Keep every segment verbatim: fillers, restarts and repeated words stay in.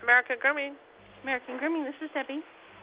American Grooming. American Grooming, this is Debbie.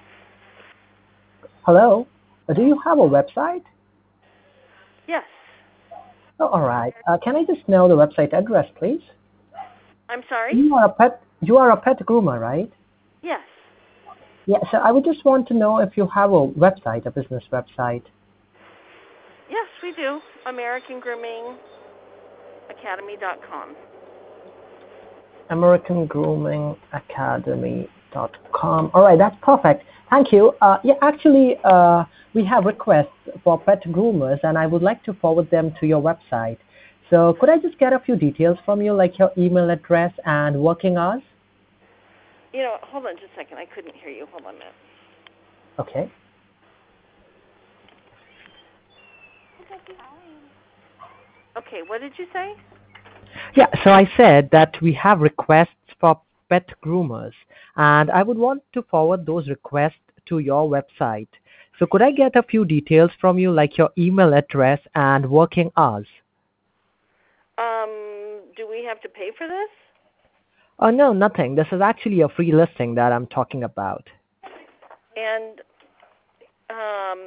Hello. Uh, Do you have a website? Yes. Oh, all right. Uh, can I just know the website address, please? I'm sorry? You are a pet. You are a pet groomer, right? Yes. Yeah. So I would just want to know if you have a website, a business website. Yes, we do. American Grooming Academy dot com. American Grooming Academy dot com. All right, that's perfect. Thank you. Uh, yeah, actually, uh, we have requests for pet groomers, and I would like to forward them to your website. So could I just get a few details from you, like your email address and working hours? You know, hold on just a second. I couldn't hear you. Hold on a minute. Okay. Okay, what did you say? Yeah, so I said that we have requests for pet groomers, and I would want to forward those requests to your website. So could I get a few details from you, like your email address and working hours? Um, do we have to pay for this? Oh, no, nothing. This is actually a free listing that I'm talking about. And um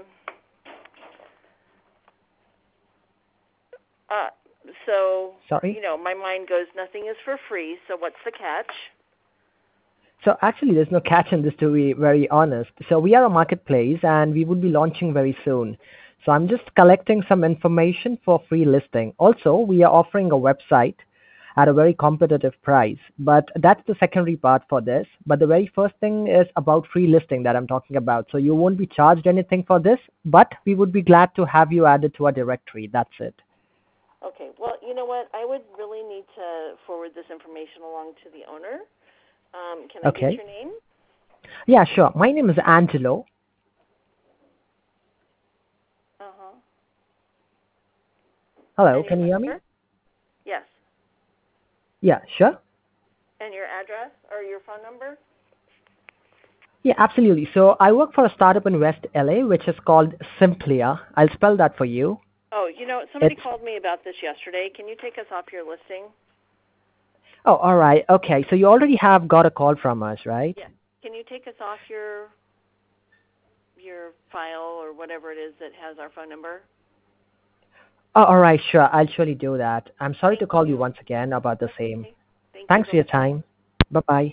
uh so, Sorry? you know, my mind goes nothing is for free, so what's the catch? So actually, there's no catch in this, to be very honest. So we are a marketplace, and we would be launching very soon. So I'm just collecting some information for free listing. Also, we are offering a website at a very competitive price. But that's the secondary part for this. But the very first thing is about free listing that I'm talking about. So you won't be charged anything for this, but we would be glad to have you added to our directory. That's it. Okay, well, you know what? I would really need to forward this information along to the owner. Um, can I get Okay. your name? Yeah, sure. My name is Angelo. Uh-huh. Hello, And your can you hear me? number? Yes. Yeah, sure. And your address or your phone number? Yeah, absolutely. So I work for a startup in West L A, which is called Simplia. I'll spell that for you. Oh, you know, somebody It's called me about this yesterday. Can you take us off your listing? oh, all right. Okay, so you already have got a call from us, right? Yes. Can you take us off your your file or whatever it is that has our phone number? Oh, all right, sure. I'll surely do that. I'm sorry Thank to call you you. once again about the That's same. okay. Thank you. Thanks for your Bye-bye. time. Bye bye.